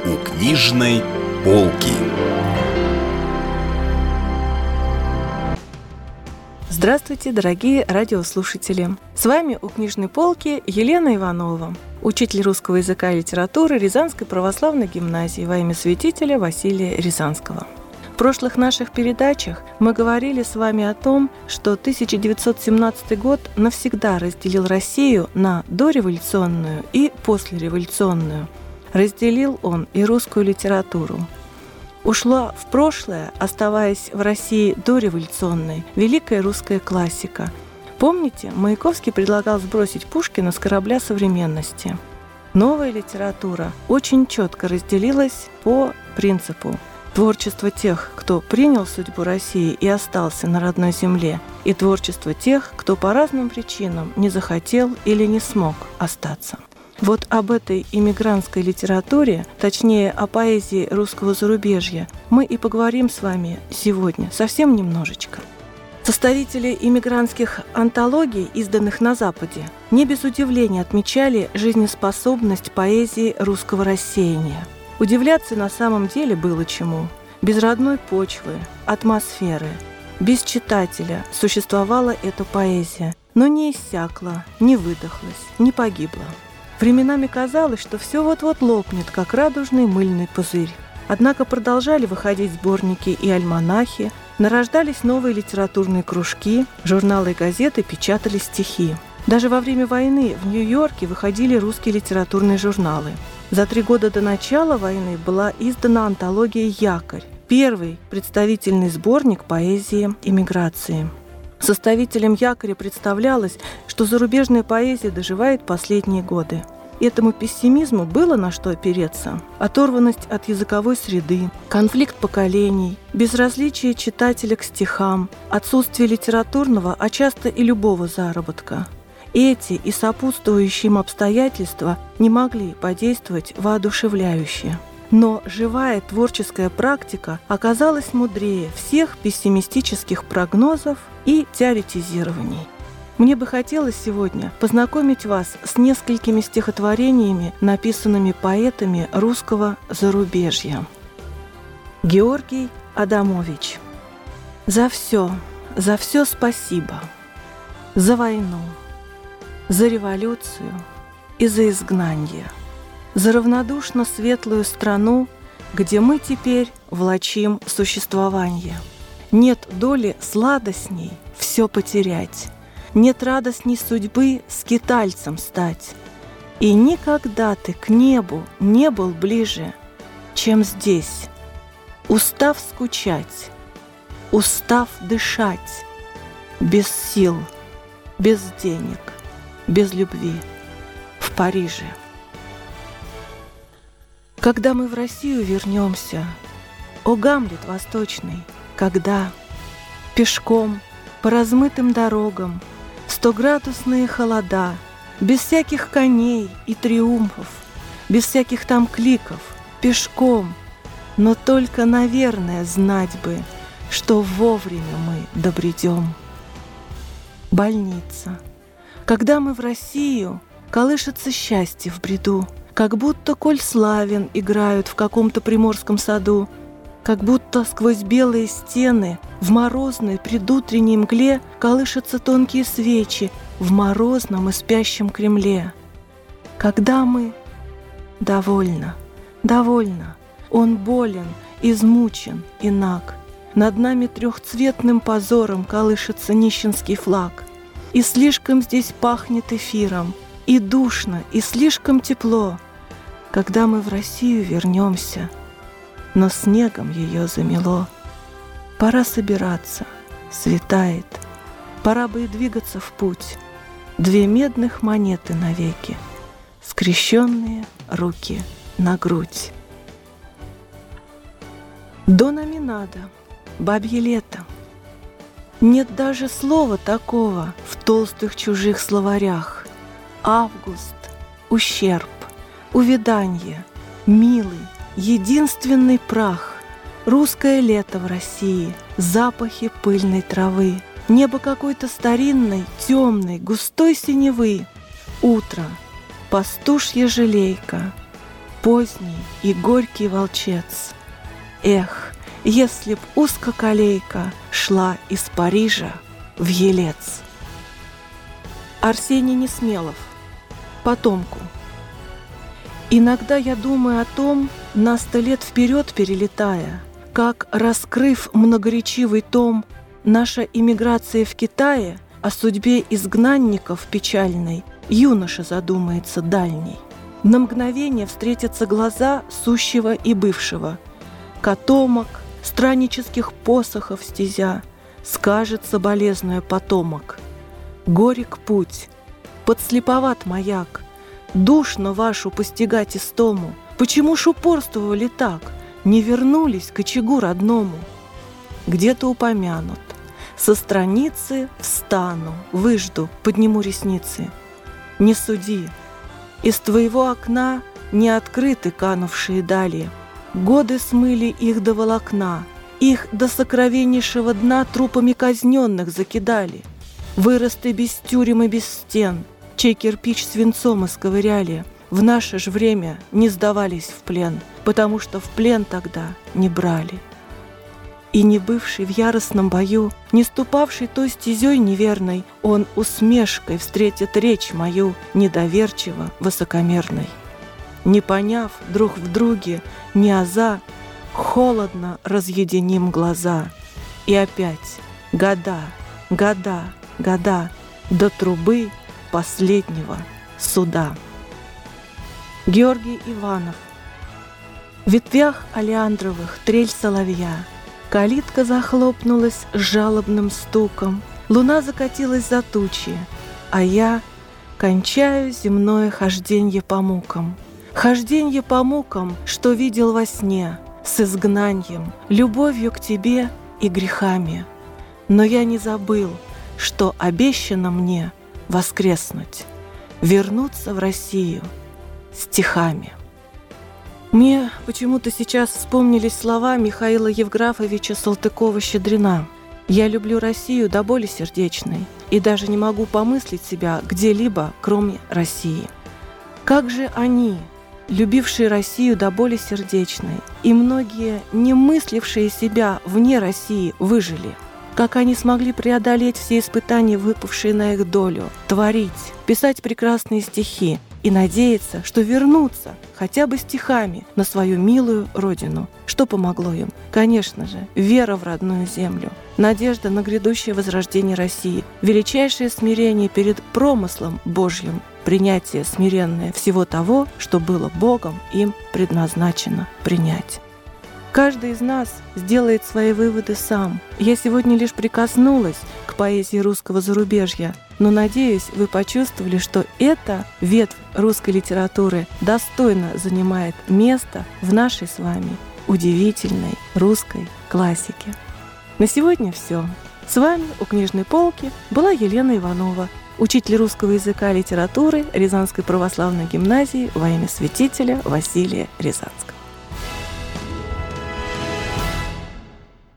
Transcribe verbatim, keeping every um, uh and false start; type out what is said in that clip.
у книжной полки. Здравствуйте, дорогие радиослушатели! С вами у книжной полки Елена Иванова, учитель русского языка и литературы Рязанской православной гимназии во имя святителя Василия Рязанского. В прошлых наших передачах мы говорили с вами о том, что тысяча девятьсот семнадцатый год навсегда разделил Россию на дореволюционную и послереволюционную. Разделил он и русскую литературу. Ушла в прошлое, оставаясь в России дореволюционной, великая русская классика. Помните, Маяковский предлагал сбросить Пушкина с корабля современности. Новая литература очень четко разделилась по принципу творчество тех, кто принял судьбу России и остался на родной земле, и творчество тех, кто по разным причинам не захотел или не смог остаться. Вот об этой иммигрантской литературе, точнее о поэзии русского зарубежья, мы и поговорим с вами сегодня, совсем немножечко. Составители иммигрантских антологий, изданных на Западе, не без удивления отмечали жизнеспособность поэзии русского рассеяния. Удивляться на самом деле было чему. Без родной почвы, атмосферы, без читателя существовала эта поэзия, но не иссякла, не выдохлась, не погибла. Временами казалось, что все вот-вот лопнет, как радужный мыльный пузырь. Однако продолжали выходить сборники и альманахи, нарождались новые литературные кружки, журналы и газеты печатали стихи. Даже во время войны в Нью-Йорке выходили русские литературные журналы. За три года до начала войны была издана антология «Якорь», первый представительный сборник поэзии эмиграции. Составителям «Якоря» представлялось, что зарубежная поэзия доживает последние годы. Этому пессимизму было на что опереться. Оторванность от языковой среды, конфликт поколений, безразличие читателя к стихам, отсутствие литературного, а часто и любого заработка. Эти и сопутствующие им обстоятельства не могли подействовать воодушевляюще. Но живая творческая практика оказалась мудрее всех пессимистических прогнозов и теоретизирований. Мне бы хотелось сегодня познакомить вас с несколькими стихотворениями, написанными поэтами русского зарубежья. Георгий Адамович. За все, за все спасибо. За войну, за революцию и за изгнание. За равнодушно светлую страну, где мы теперь влачим существование. Нет доли сладостней все потерять, нет радостней судьбы скитальцем стать. И никогда ты к небу не был ближе, чем здесь, устав скучать, устав дышать, без сил, без денег, без любви, в Париже. Когда мы в Россию вернемся, о Гамлет восточный, когда пешком по размытым дорогам в стоградусные холода, без всяких коней и триумфов, без всяких там кликов, пешком, но только, наверное, знать бы, что вовремя мы добредем. Больница. Когда мы в Россию, колышется счастье в бреду, как будто Коль Славин играют в каком-то приморском саду, как будто сквозь белые стены в морозной предутренней мгле колышутся тонкие свечи в морозном и спящем Кремле. Когда мы... Довольно, довольно. Он болен, измучен и наг. Над нами трехцветным позором колышется нищенский флаг. И слишком здесь пахнет эфиром, и душно, и слишком тепло. Когда мы в Россию вернемся, но снегом ее замело. Пора собираться, светает, пора бы и двигаться в путь. Две медных монеты навеки, скрещенные руки на грудь. Дона Минада, бабье лето. Нет даже слова такого в толстых чужих словарях. Август, ущерб, увяданье, милый, единственный прах. Русское лето в России, запахи пыльной травы, небо какой-то старинной, темной, густой синевы. Утро, пастушья желейка, поздний и горький волчец. Эх, если б узкоколейка шла из Парижа в Елец. Арсений Несмелов. Потомку. Иногда я думаю о том, на сто лет вперед перелетая, как, раскрыв многоречивый том, наша эмиграция в Китае о судьбе изгнанников печальной юноша задумается дальний. На мгновение встретятся глаза сущего и бывшего. Котомок, страннических посохов стезя, скажет соболезнуя потомок. Горек путь, подслеповат маяк, душно вашу постигать истому. Почему ж упорствовали так, не вернулись к очагу родному? Где-то упомянут. Со страницы встану, выжду, подниму ресницы. Не суди. Из твоего окна не открыты канувшие дали. Годы смыли их до волокна, их до сокровеннейшего дна трупами казненных закидали. Выросты без тюрем и без стен, чей кирпич свинцом исковыряли, в наше ж время не сдавались в плен, потому что в плен тогда не брали. И не бывший в яростном бою, не ступавший той стезей неверной, он усмешкой встретит речь мою недоверчиво высокомерной. Не поняв друг в друге ни аза, холодно разъединим глаза. И опять года, года, года до трубы последнего суда. Георгий Иванов. В ветвях олеандровых трель соловья, калитка захлопнулась с жалобным стуком, луна закатилась за тучи, а я кончаю земное хожденье по мукам. Хожденье по мукам, что видел во сне, с изгнанием, любовью к тебе и грехами. Но я не забыл, что обещано мне воскреснуть, вернуться в Россию стихами. Мне почему-то сейчас вспомнились слова Михаила Евграфовича Салтыкова-Щедрина. «Я люблю Россию до боли сердечной и даже не могу помыслить себя где-либо, кроме России». Как же они, любившие Россию до боли сердечной, и многие, не мыслившие себя вне России, выжили? Как они смогли преодолеть все испытания, выпавшие на их долю, творить, писать прекрасные стихи и надеяться, что вернутся хотя бы стихами на свою милую родину. Что помогло им? Конечно же, вера в родную землю, надежда на грядущее возрождение России, величайшее смирение перед промыслом Божьим, принятие смиренное всего того, что было Богом им предназначено принять. Каждый из нас сделает свои выводы сам. Я сегодня лишь прикоснулась к поэзии русского зарубежья, но, надеюсь, вы почувствовали, что эта ветвь русской литературы достойно занимает место в нашей с вами удивительной русской классике. На сегодня все. С вами у книжной полки была Елена Иванова, учитель русского языка и литературы Рязанской православной гимназии во имя святителя Василия Рязанского.